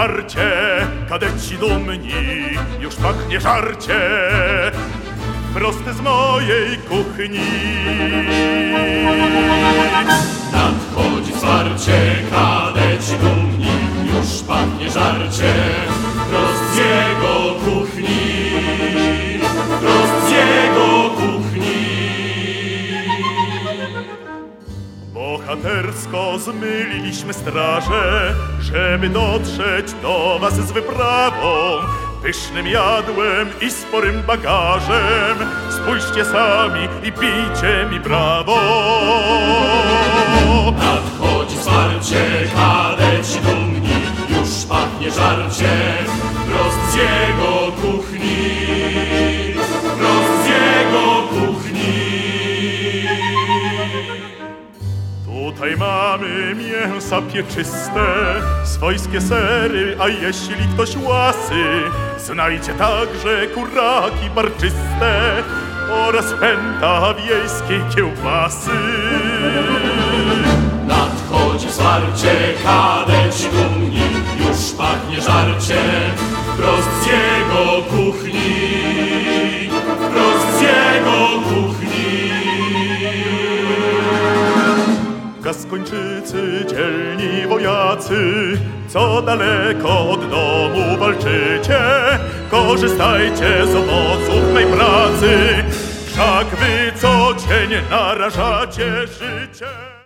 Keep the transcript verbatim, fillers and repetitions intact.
żarcie, kadeci dumni, już pachnie żarcie, proste z mojej kuchni. Nadchodzi zwarcie, kadeci dumni, już pachnie żarcie, prost z jego kuchni, prost z jego kuchni. Bohatersko zmyliliśmy straże, żeby dotrzeć do was z wyprawą, pysznym jadłem i sporym bagażem. Spójrzcie sami i bijcie mi brawo. Nadchodzi zwarcie, kadeci dumni, już pachnie żarcie, prost z jego kuchni, prost z jego kuchni. Tutaj mamy mięsa pieczyste, swojskie sery, a jeśli ktoś łasy, znajdzie także kuraki barczyste oraz pęta wiejskiej kiełbasy. Nadchodzi zwarcie, kadeci dumni, już pachnie żarcie, prost z jego kuchni, prost z jego kuchni. Gaskończycy, dzielni wojacy, co daleko od domu walczycie, korzystajcie z owoców mej pracy, wszak wy co dzień narażacie życie.